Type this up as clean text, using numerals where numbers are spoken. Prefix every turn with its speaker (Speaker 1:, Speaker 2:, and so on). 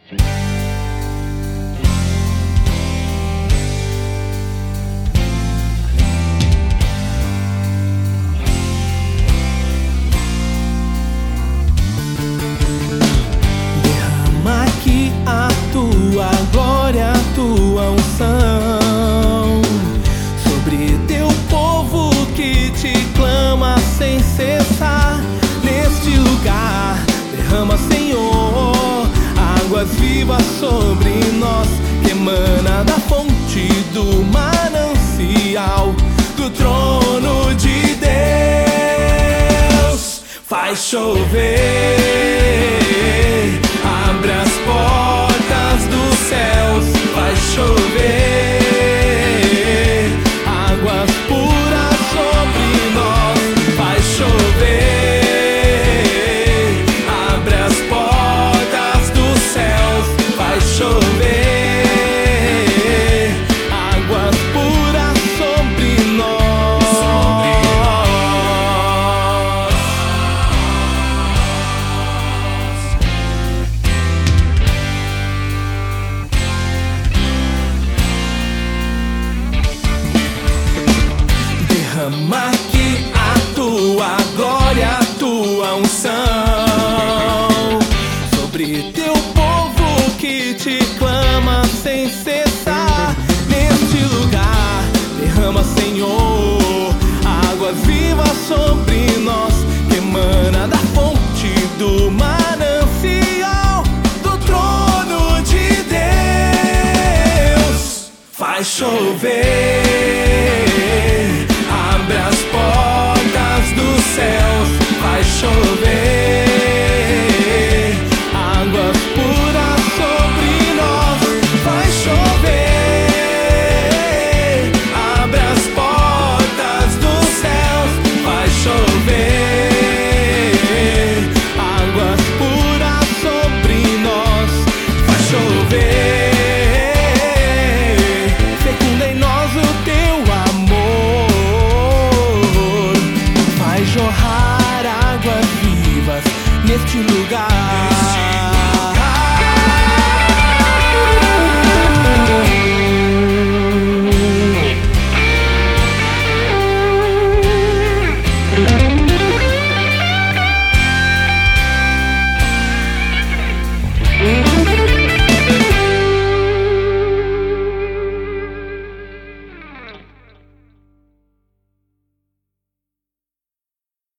Speaker 1: Derrama aqui a tua glória, a tua unção sobre teu povo que te clama sem cessar. Neste lugar, derrama, Senhor, águas vivas sobre nós, que emana da fonte do manancial, do trono de Deus. Faz chover, abre as portas dos céus, faz chover, águas puras sobre nós, faz chover, abre as portas dos céus, faz chover, águas puras sobre nós. Derrama aqui a tua glória, a tua unção sobre teu povo que te clama sem cessar. Neste lugar, derrama, Senhor, águas vivas sobre nós, que emana da fonte do manancial, do trono de Deus. Faz chover, abre as portas dos céus, faz chover, águas puras sobre nós, faz chover, abre as portas dos céus, faz chover, águas puras sobre nós, faz chover, fecunda em nós o teu amor, faz jorrar águas vivas neste lugar.